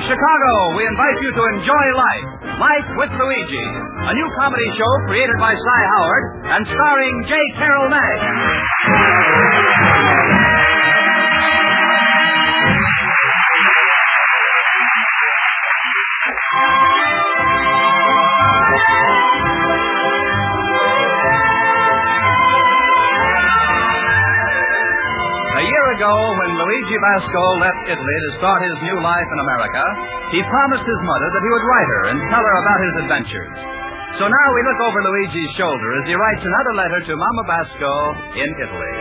Chicago, we invite you to enjoy Life with Luigi, a new comedy show created by Cy Howard and starring J. Carroll Nagg. A year ago, when Luigi Basco left Italy to start his new life in America, he promised his mother that he would write her and tell her about his adventures. So now we look over Luigi's shoulder as he writes another letter to Mama Basco in Italy.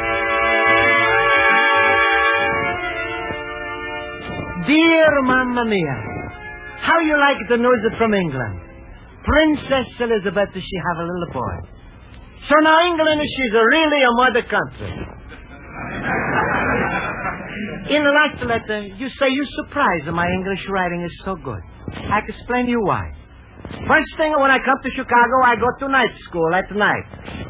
Dear Mamma Mia, how you like the news from England? Princess Elizabeth, she have a little boy. So now England, she's really a mother country. In the last letter, you say you're surprised that my English writing is so good. I can explain you why. First thing, when I come to Chicago, I go to night school at night.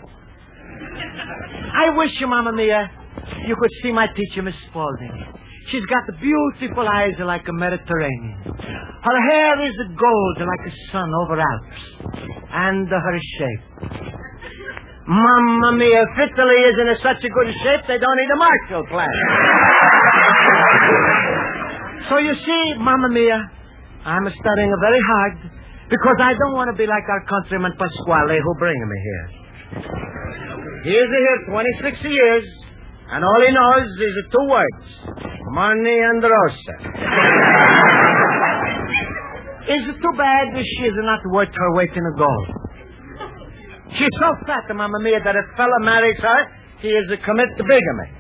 I wish you, Mamma Mia, you could see my teacher, Miss Spaulding. She's got the beautiful eyes like a Mediterranean. Her hair is gold like the sun over Alps. And her shape. Mamma Mia, if Italy isn't in such a good shape, they don't need a Marshall Plan. So you see, Mamma Mia, I'm studying very hard because I don't want to be like our countryman Pasquale who bring me here. He's here 26 years, and all he knows is two words, money and Rosa. Is it too bad that she is not worth her weight in gold? She's so fat, Mamma Mia, that if a fella marries her, he is to commit to bigamy.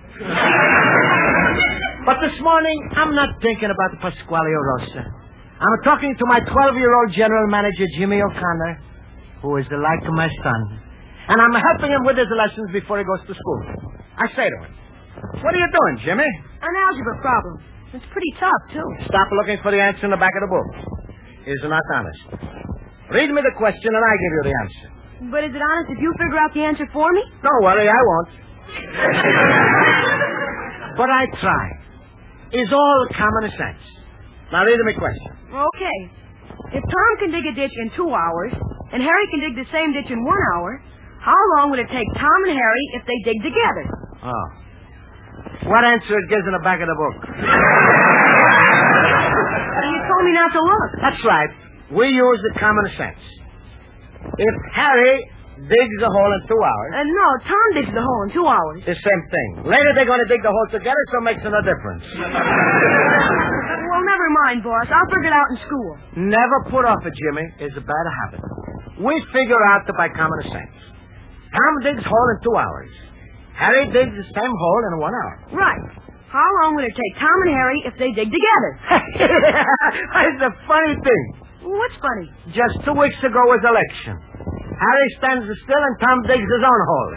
But this morning, I'm not thinking about Pasquale or Rosa. I'm talking to my 12-year-old general manager, Jimmy O'Connor, who is like my son. And I'm helping him with his lessons before he goes to school. I say to him, what are you doing, Jimmy? An algebra problem. It's pretty tough, too. Stop looking for the answer in the back of the book. Is it not honest? Read me the question and I give you the answer. But is it honest if you figure out the answer for me? Don't worry, I won't. But I try. It's all common sense. Now read me question. Okay. If Tom can dig a ditch in 2 hours, and Harry can dig the same ditch in 1 hour, how long would it take Tom and Harry if they dig together? Oh. What answer it gives in the back of the book? You told me not to look. That's right. We use the common sense. If Harry digs a hole in 2 hours... No, Tom digs the hole in 2 hours. The same thing. Later they're going to dig the hole together, so it makes no difference. Well, never mind, boss. I'll figure it out in school. Never put off it, Jimmy. It's a bad habit. We figure out by common sense. Tom digs hole in 2 hours. Harry digs the same hole in 1 hour. Right. How long would it take Tom and Harry if they dig together? It's a funny thing. What's funny? Just 2 weeks ago was election. Harry stands still and Tom digs his own hole.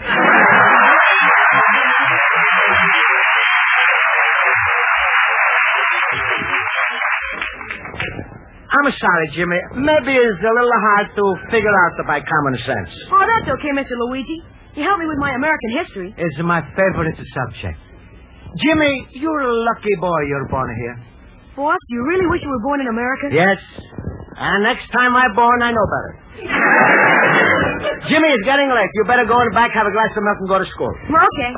I'm sorry, Jimmy. Maybe it's a little hard to figure out by common sense. Oh, that's okay, Mr. Luigi. You helped me with my American history. It's my favorite subject. Jimmy, you're a lucky boy you're born here. Boss, you really wish you were born in America? Yes. And next time I'm born, I know better. Jimmy, it's getting late. You better go in the back, have a glass of milk, and go to school. Okay.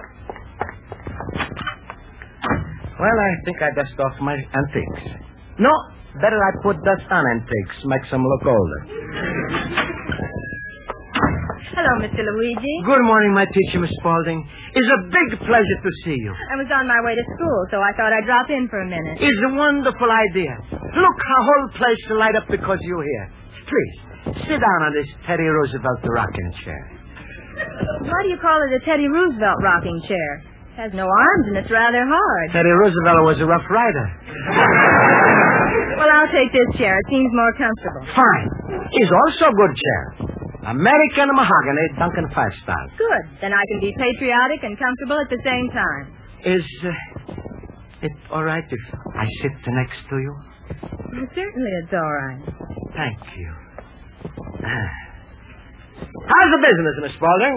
Well, I think I dust off my antiques. No, better I put dust on antiques. Makes them look older. Hello, Mr. Luigi. Good morning, my teacher, Miss Spaulding. It's a big pleasure to see you. I was on my way to school, so I thought I'd drop in for a minute. It's a wonderful idea. Look, our whole place will light up because you're here. Please, sit down on this Teddy Roosevelt rocking chair. Why do you call it a Teddy Roosevelt rocking chair? It has no arms and it's rather hard. Teddy Roosevelt was a rough rider. Well, I'll take this chair. It seems more comfortable. Fine. It's also a good chair. American mahogany, Duncan 5-star. Good. Then I can be patriotic and comfortable at the same time. Is it all right if I sit next to you? Well, certainly it's all right. Thank you. How's the business, Miss Spaulding?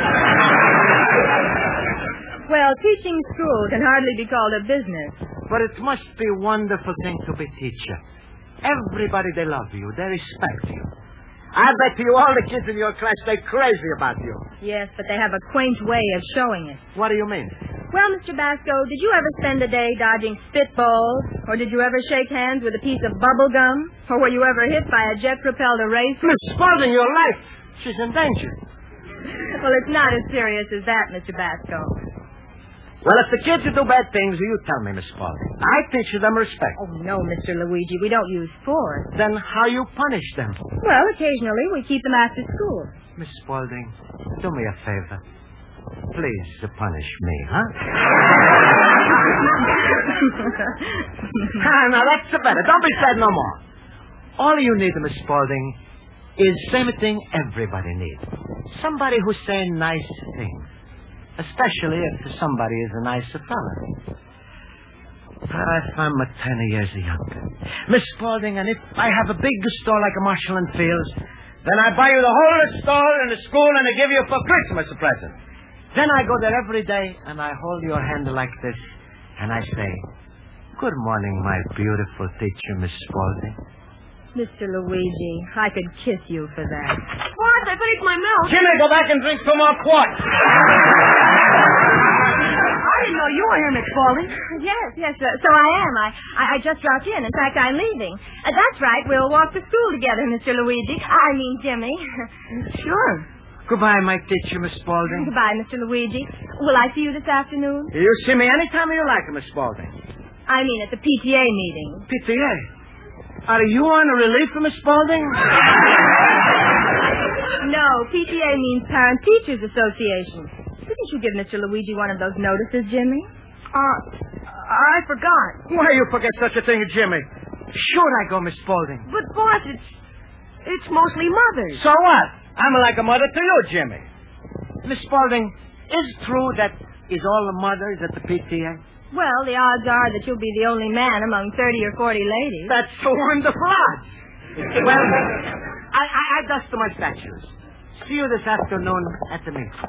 Well, teaching school can hardly be called a business. But it must be a wonderful thing to be teacher. Everybody, they love you. They respect you. I bet you all the kids in your class, they're crazy about you. Yes, but they have a quaint way of showing it. What do you mean? Well, Mr. Basco, did you ever spend a day dodging spitballs? Or did you ever shake hands with a piece of bubble gum? Or were you ever hit by a jet-propelled eraser? Miss Spaulding, your life. She's in danger. Well, it's not as serious as that, Mr. Basco. Well, if the kids do bad things, you tell me, Miss Spaulding. I teach them respect. Oh, no, Mr. Luigi, we don't use force. Then how you punish them? Well, occasionally we keep them after school. Miss Spaulding, do me a favor. Please punish me, huh? Now, that's better. Don't be sad no more. All you need, Miss Spaulding, is same thing everybody needs. Somebody who say nice things. Especially if somebody is a nicer fella. If I'm 10 years younger. Miss Spaulding, and if I have a big store like a Marshall and Fields, then I buy you the whole store and the school and I give you for Christmas a present. Then I go there every day and I hold your hand like this and I say, "Good morning, my beautiful teacher, Miss Spaulding." Mr. Luigi, I could kiss you for that. What? I finished my milk. Jimmy, go back and drink 2 more quarts. I didn't know you were here, Miss Spaulding. Yes, so I am. I just dropped in. In fact, I'm leaving. That's right. We'll walk to school together, Mr. Luigi. I mean, Jimmy. Sure. Goodbye, my teacher, Miss Spaulding. Goodbye, Mr. Luigi. Will I see you this afternoon? You see me anytime you like, Miss Spaulding. I mean, at the PTA meeting. PTA? Are you on a relief, Miss Spaulding? No, PTA means Parent Teachers Association. Didn't you give Mr. Luigi one of those notices, Jimmy? I forgot. Why you forget such a thing, Jimmy? Sure I go, Miss Spaulding. But, boss, it's mostly mothers. So what? I'm like a mother to you, Jimmy. Miss Spaulding, is it true that is all the mothers at the PTA? Well, the odds are that you'll be the only man among 30 or 40 ladies. That's so wonderful odds. Well, I dust my statues. See you this afternoon at the meeting.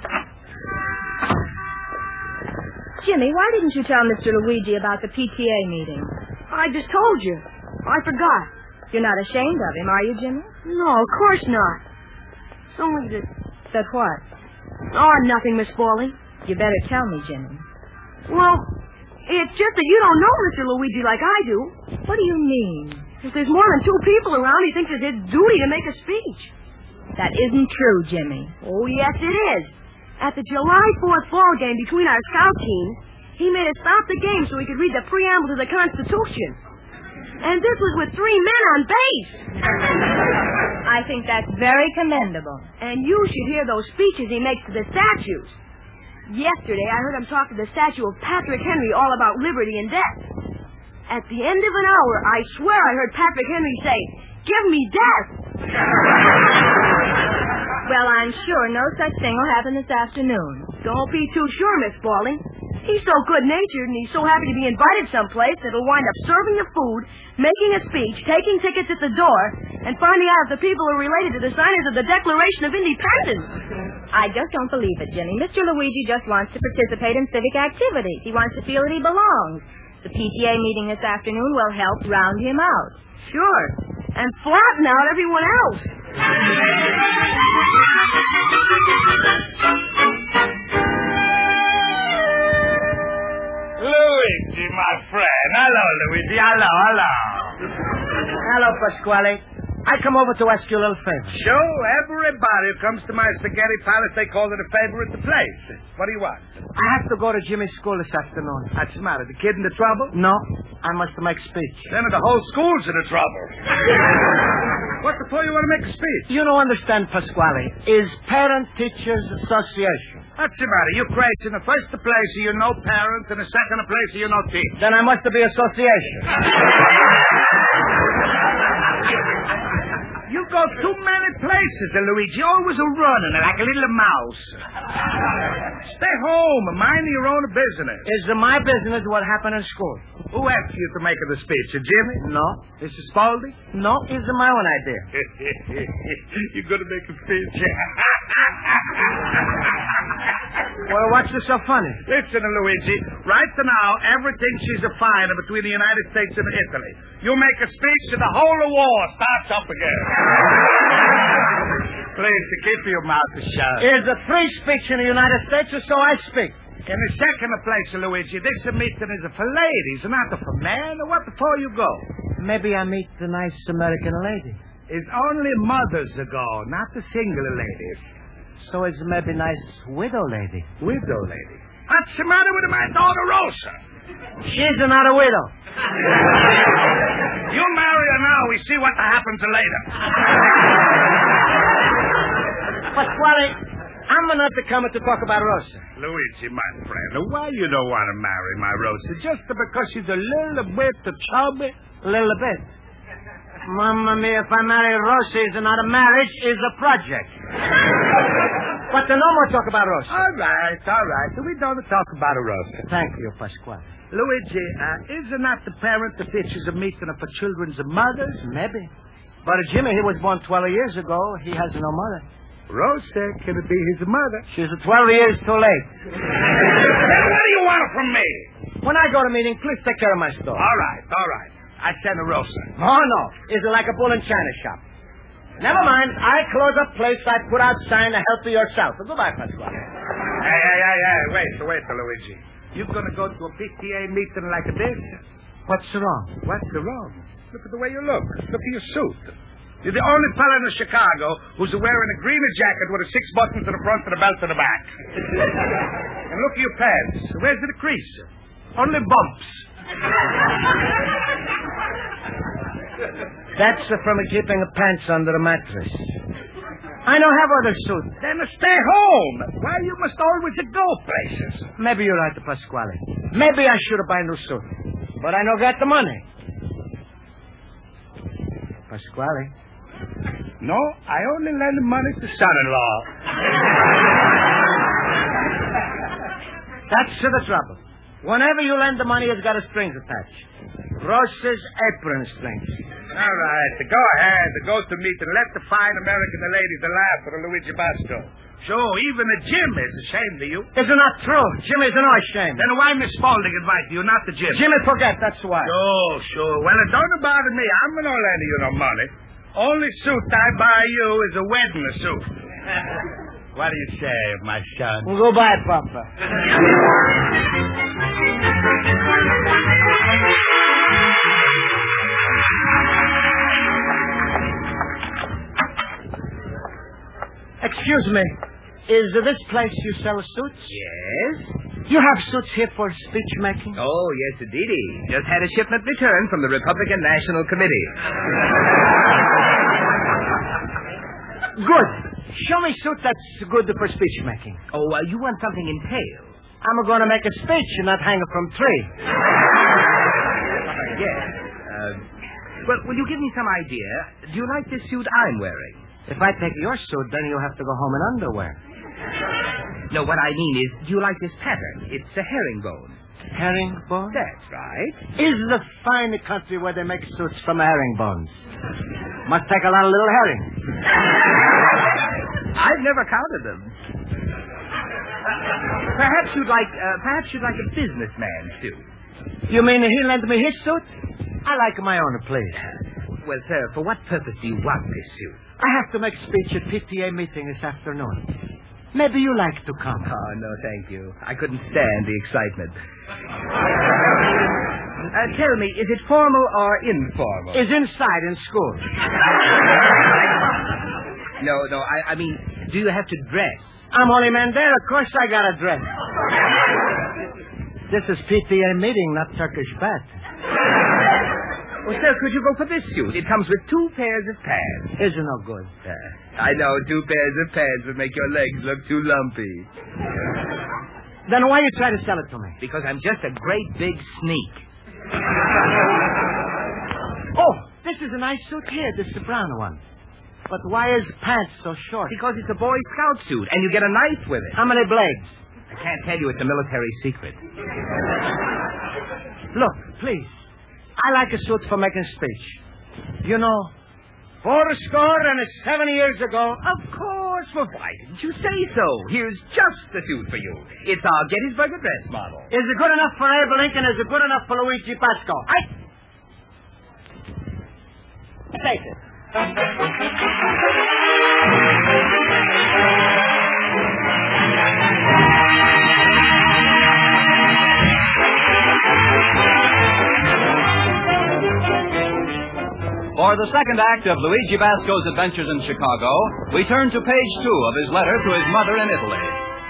Jimmy, why didn't you tell Mr. Luigi about the PTA meeting? I just told you. I forgot. You're not ashamed of him, are you, Jimmy? No, of course not. It's only that... That what? Oh, nothing, Miss Spaulding. You better tell me, Jimmy. Well, it's just that you don't know Mr. Luigi like I do. What do you mean? If there's more than 2 people around, he thinks it's his duty to make a speech. That isn't true, Jimmy. Oh, yes, it is. At the July 4th ball game between our scout teams, he made us stop the game so he could read the preamble to the Constitution. And this was with 3 men on base. I think that's very commendable. And you should hear those speeches he makes to the statues. Yesterday, I heard him talk to the statue of Patrick Henry all about liberty and death. At the end of an hour, I swear I heard Patrick Henry say, "Give me death." Well, I'm sure no such thing will happen this afternoon. Don't be too sure, Miss Spaulding. He's so good-natured and he's so happy to be invited someplace that he'll wind up serving the food, making a speech, taking tickets at the door, and finding out if the people are related to the signers of the Declaration of Independence. I just don't believe it, Jimmy. Mr. Luigi just wants to participate in civic activities. He wants to feel that he belongs. The PTA meeting this afternoon will help round him out. Sure. And flatten out everyone else. Luigi, my friend. Hello, Luigi. Hello. Hello, Pasquale. I come over to ask you a little favor. Sure, everybody who comes to my spaghetti palace, they call it a favor at the place. What do you want? I have to go to Jimmy's school this afternoon. What's the matter? The kid in the trouble? No, I must make speech. Then the whole school's in the trouble. What the for you want to make a speech? You don't understand, Pasquale. Is Parent Teachers Association. What's the matter? You crazy. In the first place, you no parents. In the second place, you no teacher. Then I must be association. You go too many places, Luigi. Always a running like a little mouse. Stay home and mind your own business. Is my business what happened in school? Who asked you to make the speech? Jimmy? No. Mrs. Spaulding? No, it's my own idea. You're going to make a speech? Well, what's this so funny? Listen, Luigi. Right now, everything she's a fine between the United States and Italy. You make a speech and the whole of war starts up again. Please, to keep your mouth shut. Is a free speech in the United States, or so I speak? In the second place, Luigi, this meeting is for ladies, not for men. What for you go? Maybe I meet the nice American lady. It's only mothers ago, not the single ladies. So it's maybe nice widow lady. Widow lady? What's the matter with my daughter Rosa? She's not a widow. You marry her now, we see what happens later. Pasquale, I'm not coming to talk about Rosa. Luigi, my friend, why you don't want to marry my Rosa? Just because she's a little bit chubby? Little bit. Mamma mia, if I marry Rosa, it's not a marriage, it's a project. But no more talk about Rosa. All right. We don't talk about Rosa. Thank you, Pasquale. Luigi, is it not the parent that teaches a meeting for children's mothers? Maybe. But Jimmy, he was born 12 years ago. He has no mother. Rosa can be his mother. She's 12 years too late. Then what do you want from me? When I go to meeting, please take care of my store. All right. I send a Rosa. Oh, no. It's like a bull and china shop. Never mind. I close up place. I put out sign to help yourself. Goodbye, Pasquale. Hey. Wait, Luigi. You gonna go to a PTA meeting like this? What's wrong? What's wrong? Look at the way you look. Look at your suit. You're the only fella in Chicago who's wearing a green jacket with 6 buttons in the front and a belt in the back. And look at your pants. Where's the crease? Only bumps. That's from keeping pants under the mattress. I don't have other suit. Then stay home. Why you must always go places? Maybe you're right, Pasquale. Maybe I should buy a new suit. But I don't got the money. Pasquale? No, I only lend money to son-in-law. That's the trouble. Whenever you lend the money, it's got a strings attached. Rosa's apron strings. All right, go ahead. Go to meet and let the fine American ladies laugh at Luigi Basco. Sure, even Jim is ashamed of you. It's not true. Jim is not ashamed. Then why Miss Spaulding invite you, not the Jim? Jimmy forget, that's why. Sure. Well, it don't bother me. I'm not lending you no money. Only suit I buy you is a wedding suit. What do you say, my son? Goodbye, Papa. Excuse me. Is this place you sell suits? Yes? You have suits here for speech making? Oh, yes, indeedy. Just had a shipment returned from the Republican National Committee. Good. Show me suit that's good for speech making. Oh, you want something in tail? I'm going to make a speech and not hang it from tree. Yes. Well, will you give me some idea? Do you like this suit I'm wearing? If I take your suit, then you'll have to go home in underwear. No, what I mean is, do you like this pattern? It's a herringbone. Herringbone? That's right. Is the fine country where they make suits from herringbones. Must take a lot of little herring. I've never counted them. Perhaps you'd like a businessman suit. You mean he lent me his suit? I like my own, please. Well, sir, for what purpose do you want this suit? I have to make speech at PTA meeting this afternoon. Maybe you like to come. Oh, no, thank you. I couldn't stand the excitement. Tell me, is it formal or informal? Is inside in school. No, I mean, do you have to dress? I'm only man there. Of course I got a dress. This is PTA meeting, not Turkish bath. Well, sir, could you go for this suit? It comes with 2 pairs of pants. Isn't no good. I know 2 pairs of pants would make your legs look too lumpy. Then why you try to sell it to me? Because I'm just a great big sneak. Oh, this is a nice suit here. This is the brown one. But why is pants so short? Because it's a Boy Scout suit, and you get a knife with it. How many blades? I can't tell you. It's a military secret. Look, please. I like a suit for making speech. You know, 7 years ago, of course Well, why didn't you say so? Here's just the suit for you. It's our Gettysburg Address model. Is it good enough for Abe Lincoln? Is it good enough for Luigi Basco? Take it. For the second act of Luigi Basco's adventures in Chicago, we turn to page 2 of his letter to his mother in Italy.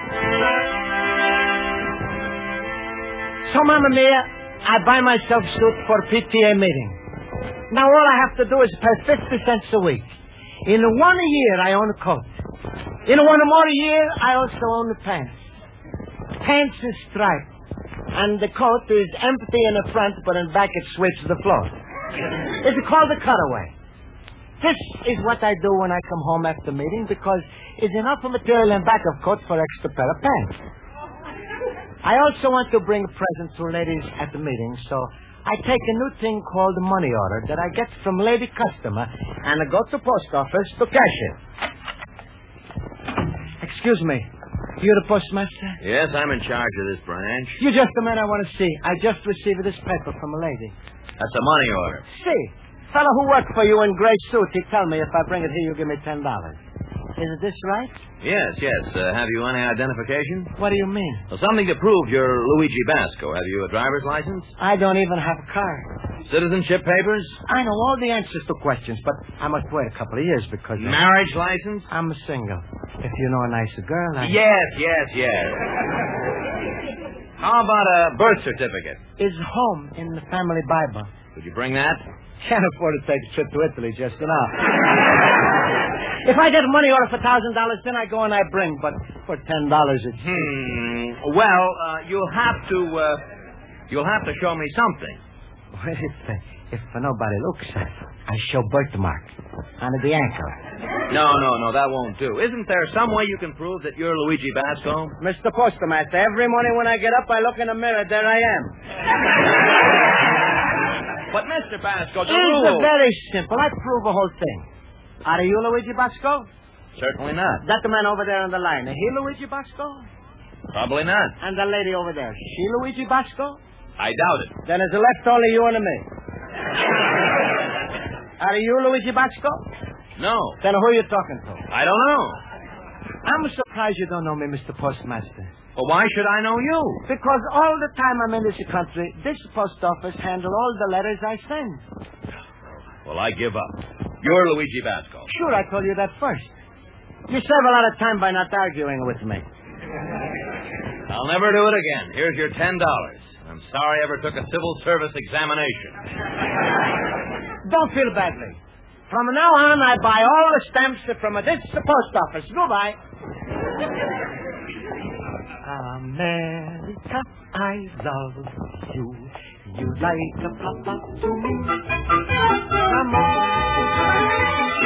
So, Mamma Mia, I buy myself suit for PTA meeting. Now all I have to do is pay 50 cents a week. In 1 year, I own a coat. In 1 more year, I also own the pants. Pants is striped. And the coat is empty in the front, but in back it sweeps the floor. It's called a cutaway. This is what I do when I come home after meeting because it's enough material in back of coat for extra pair of pants. I also want to bring a present to ladies at the meeting, so I take a new thing called a money order that I get from lady customer, and I go to post office to cash it. Excuse me. You're the postmaster? Yes, I'm in charge of this branch. You're just the man I want to see. I just received this paper from a lady. That's a money order. See, fellow who worked for you in gray suit, he tell me if I bring it here, you give me $10. Isn't this right? Yes. Have you any identification? What do you mean? Well, something to prove you're Luigi Basco. Have you a driver's license? I don't even have a car. Citizenship papers? I know all the answers to questions, but I must wait a couple of years because... Marriage license? I'm single. If you know a nicer girl, I... Yes. How about a birth certificate? Is home in the family Bible. Could you bring that? Can't afford to take a trip to Italy just now. If I get a money order for $1,000, then I go and I bring. But for $10, it's... Well, you'll have to show me something. Well, if nobody looks, I show birthmark on the ankle. No, that won't do. Isn't there some way you can prove that you're Luigi Basco? Mr. Postmaster, every morning when I get up, I look in the mirror. There I am. But, Mr. Basco, the It's rule... very simple. I prove the whole thing. Are you Luigi Basco? Certainly not. That the man over there on the line. Is he Luigi Basco? Probably not. And the lady over there. She Luigi Basco? I doubt it. Then it's left only you and me. Are you Luigi Basco? No. Then who are you talking to? I don't know. I'm surprised you don't know me, Mr. Postmaster. Well, why should I know you? Because all the time I'm in this country, this post office handle all the letters I send. Well, I give up. You're Luigi Basco. Sure, I told you that first. You save a lot of time by not arguing with me. I'll never do it again. Here's your $10. I'm sorry I ever took a civil service examination. Don't feel badly. From now on, I buy all the stamps from this post office. Goodbye. America, I love you. You like a papa to me. Come on.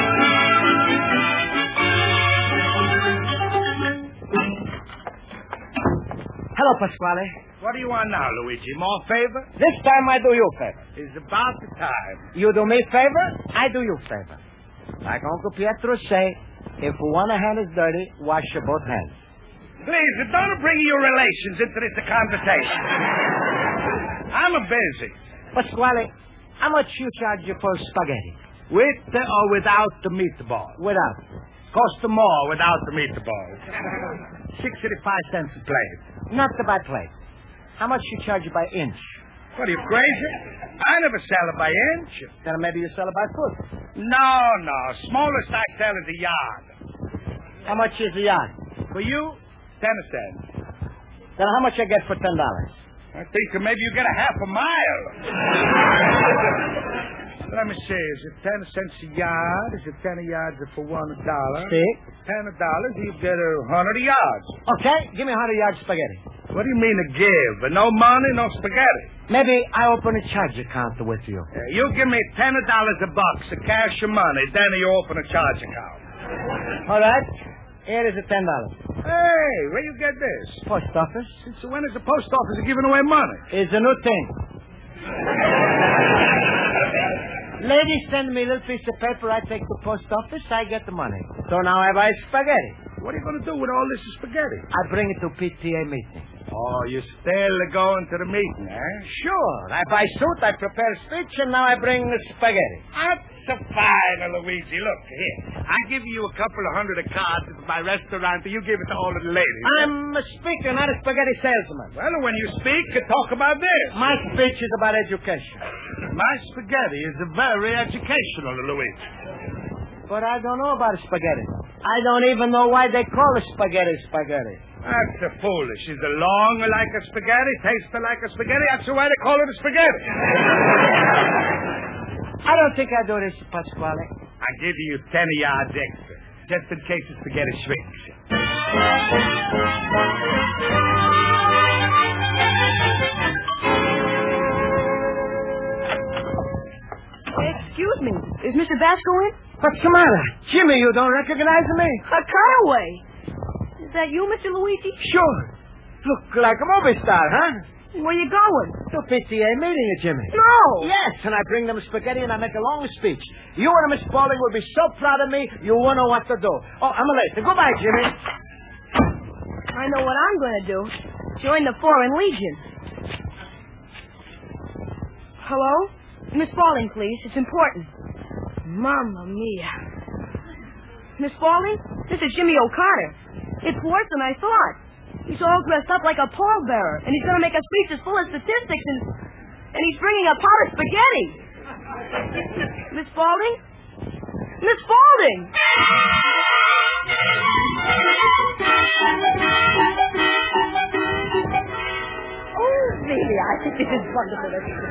Hello, Pasquale. What do you want now, Luigi? More favor? This time I do you a favor. It's about the time. You do me a favor, I do you a favor. Like Uncle Pietro say, if one hand is dirty, wash your both hands. Please, don't bring your relations into this conversation. I'm busy. Pasquale, how much you charge you for spaghetti? With or without the meatball? Without. Cost more without the meatball. 65 cents a plate. Not by plate. How much you charge by inch? What, are you crazy? I never sell it by inch. Then maybe you sell it by foot. No. Smallest I sell is a yard. How much is the yard? For you, 10 cents. Then how much I get for $10? I think maybe you get a half a mile. Let me see. Is it 10 cents a yard? Is it 10 yards for $1? See? $10, you get 100 yards. Okay, give me 100 yards spaghetti. What do you mean to give? No money, no spaghetti. Maybe I open a charge account with you. You give me $10 a box of cash or money, then you open a charge account. All right. Here is $10. Hey, where you get this? Post office. So when is the post office giving away money? It's a new thing. Lady send me a little piece of paper. I take to post office. I get the money. So now I buy spaghetti. What are you going to do with all this spaghetti? I bring it to PTA meeting. Oh, you're still going to the meeting, eh? Sure. I buy suit, I prepare speech, and now I bring the spaghetti. That's a fine, Luigi. Look, here. I give you a couple of hundred of cards at my restaurant, and you give it to all of the ladies. I'm a speaker, not a spaghetti salesman. Well, when you speak, you talk about this. My speech is about education. My spaghetti is very educational, Luigi. But I don't know about spaghetti. I don't even know why they call it spaghetti. That's a foolish. Is it long like a spaghetti? Tastes like a spaghetti? That's why they call it a spaghetti. I don't think I do this, Pasquale. I give you 10 yards extra, just in case the spaghetti shrinks. Excuse me. Is Mr. Basco in? What's the matter? Jimmy, you don't recognize me? Cutaway. Is that you, Mr. Luigi? Sure. Look like a movie star, huh? Where you going? To PTA meeting, Jimmy. No. Yes, and I bring them spaghetti and I make a long speech. You and Miss Spaulding will be so proud of me, you won't know what to do. Oh, I'm late. Goodbye, Jimmy. I know what I'm going to do. Join the Foreign Legion. Hello? Miss Spaulding, please. It's important. Mamma mia. Miss Spaulding, this is Jimmy O'Connor. It's worse than I thought. He's all dressed up like a pallbearer, and he's going to make a speech as full of statistics, and he's bringing a pot of spaghetti. Miss Spaulding? Miss Spaulding! Oh, really, I think this is wonderful.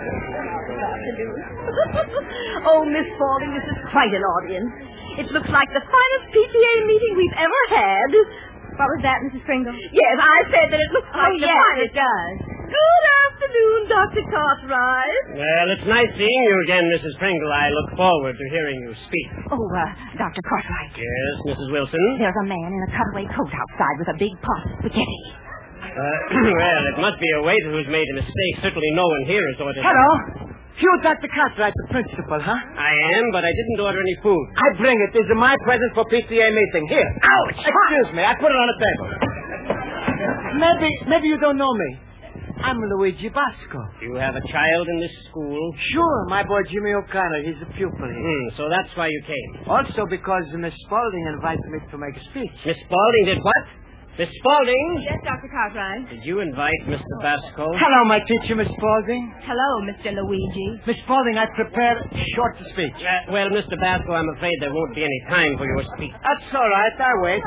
Oh, Miss Spaulding, this is quite an audience. It looks like the finest PTA meeting we've ever had. What was that, Mrs. Pringle? Yes, I said that it looks like the finest. It does. Good afternoon, Dr. Cartwright. Well, it's nice seeing you again, Mrs. Pringle. I look forward to hearing you speak. Oh, Dr. Cartwright. Yes, Mrs. Wilson? There's a man in a cutaway coat outside with a big pot of spaghetti. Well, it must be a waiter who's made a mistake. Certainly no one here has ordered... Hello. You Dr. Cartwright, the principal, huh? I am, but I didn't order any food. I bring it. This is my present for PTA meeting. Here. Ouch! Excuse me. I put it on the table. Maybe you don't know me. I'm Luigi Basco. You have a child in this school? Sure. My boy Jimmy O'Connor. He's a pupil here. So that's why you came. Also because Miss Spaulding invited me to make a speech. Miss Spaulding did what? Miss Spaulding? Yes, Dr. Cartwright. Did you invite Mr. Basco? Hello, my teacher, Miss Spaulding. Hello, Mr. Luigi. Miss Spaulding, I prepared a short speech. Well, Mr. Basco, I'm afraid there won't be any time for your speech. That's all right. I wait.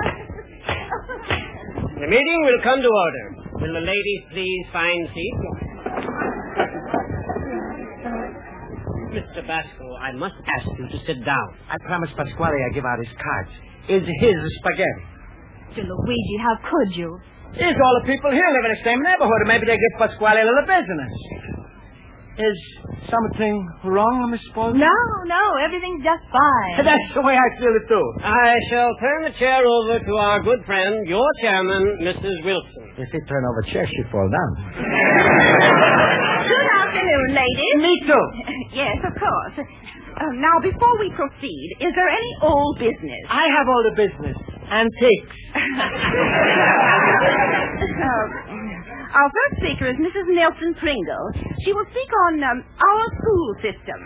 The meeting will come to order. Will the ladies please find seats? Mr. Basco, I must ask you to sit down. I promised Pasquale I'd give out his cards. Is his spaghetti? Mr. Luigi, how could you? Here's all the people here live in the same neighborhood, and maybe they give Pasquale a little business. Is something wrong, Miss Spaulding? No, everything's just fine. That's the way I feel it, too. I shall turn the chair over to our good friend, your chairman, Mrs. Wilson. If he turn over chair, she fall down. Good afternoon, ladies. Me, too. Yes, of course. Now, before we proceed, is there any old business? I have all the business. Antiques. Our first speaker is Mrs. Nelson Pringle. She will speak on our school system.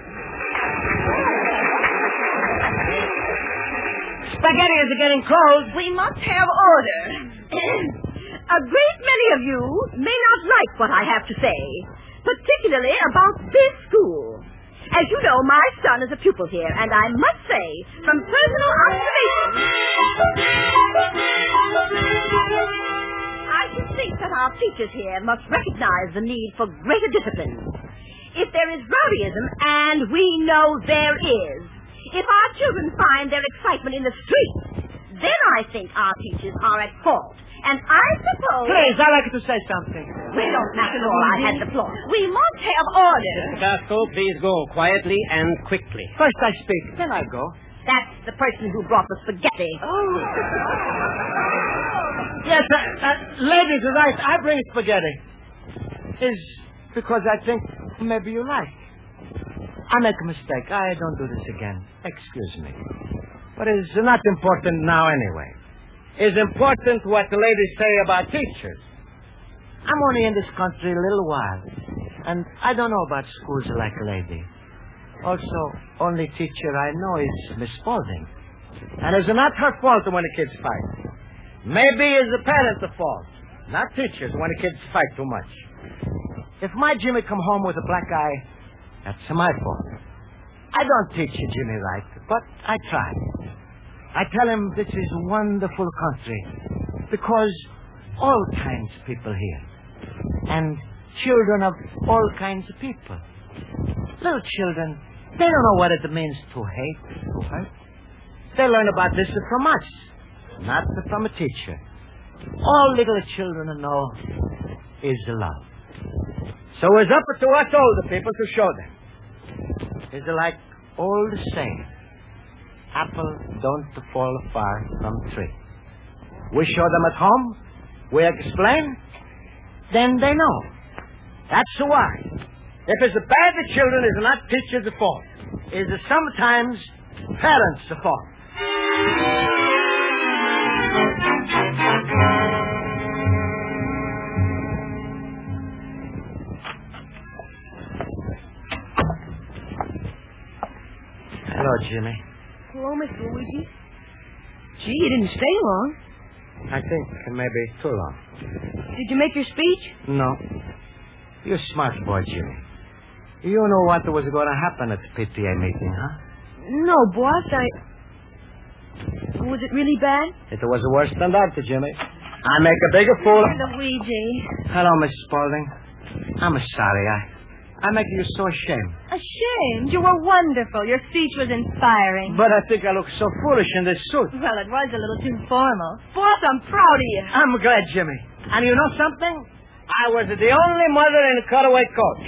Spaghetti is getting cold. We must have order. A great many of you may not like what I have to say, particularly about this school. As you know, my son is a pupil here, and I must say, from personal observation, I should think that our teachers here must recognize the need for greater discipline. If there is rowdyism, and we know there is, if our children find their excitement in the streets, then I think our teachers are at fault. And I suppose... Please, I'd like to say something. We don't matter all. I had the floor. We must have order. Basco, please go quietly and quickly. First I speak, then I go. That's the person who brought the spaghetti. Oh. Yes, ladies are right. I bring spaghetti. Is because I think maybe you like. I make a mistake. I don't do this again. Excuse me. But it's not important now anyway. It's important what the ladies say about teachers. I'm only in this country a little while, and I don't know about schools like a lady. Also, only teacher I know is Miss Spaulding. And it's not her fault when the kids fight. Maybe it's the parents' fault, not teachers when the kids fight too much. If my Jimmy come home with a black eye, that's my fault. I don't teach Jimmy right, but I try. I tell him this is a wonderful country because all kinds of people here. And children of all kinds of people. Little children, they don't know what it means to hate, to hurt. They learn about this from us, not from a teacher. All little children know is love. So it's up to us older people to show them. It's like old saying, apple don't fall far from tree. We show them at home, we explain, then they know. That's why. If it's bad, the children is not teachers' fault. It's sometimes parents' fault. Hello, Jimmy. Hello, Mr. Luigi. Gee, you didn't stay long. I think maybe too long. Did you make your speech? No. You're a smart boy, Jimmy. You know what was going to happen at the PTA meeting, huh? No, boss, Was it really bad? It was worse than that, Jimmy. I make a bigger fool. Luigi. Hello, Miss Spaulding. I'm sorry. I make you so ashamed. Ashamed? You were wonderful. Your speech was inspiring. But I think I look so foolish in this suit. Well, it was a little too formal. Boss, I'm proud of you. I'm glad, Jimmy. And you know something? I was the only mother in a cutaway coat.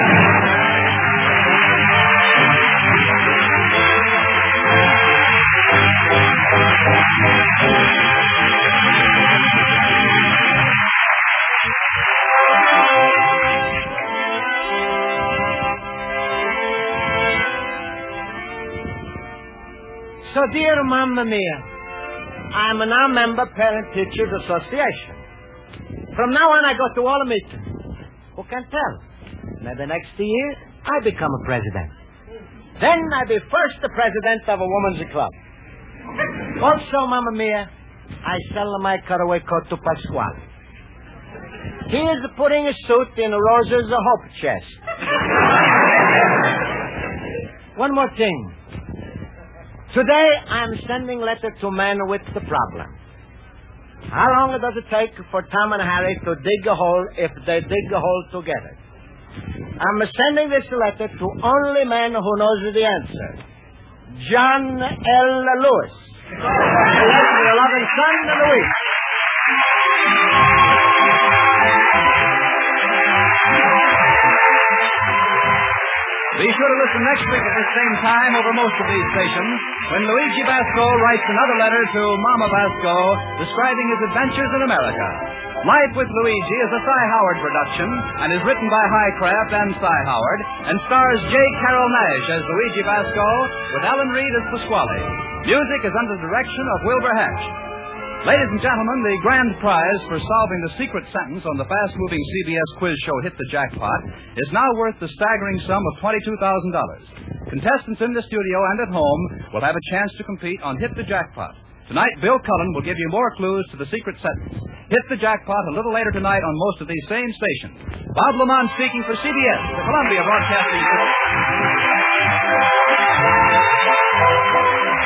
So, dear Mamma Mia, I'm now member Parent Teachers Association. From now on, I go to all the meetings. Who can tell? Maybe next year, I become a president. Then I be first the president of a women's club. Also, Mamma Mia, I sell my cutaway coat to Pasquale. He is putting a suit in Rosa's hope chest. One more thing. Today, I'm sending letter to men with the problem. How long does it take for Tom and Harry to dig a hole if they dig a hole together? I'm sending this letter to only men who knows the answer. John L. Lewis. Your loving son, Louis. Be sure to listen next week at the same time over most of these stations when Luigi Basco writes another letter to Mama Basco describing his adventures in America. Life with Luigi is a Cy Howard production and is written by Highcraft and Cy Howard and stars J. Carroll Nash as Luigi Basco with Alan Reed as Pasquale. Music is under the direction of Wilbur Hatch. Ladies and gentlemen, the grand prize for solving the secret sentence on the fast-moving CBS quiz show Hit the Jackpot is now worth the staggering sum of $22,000. Contestants in the studio and at home will have a chance to compete on Hit the Jackpot. Tonight, Bill Cullen will give you more clues to the secret sentence. Hit the Jackpot a little later tonight on most of these same stations. Bob Lamont speaking for CBS, the Columbia Broadcasting System.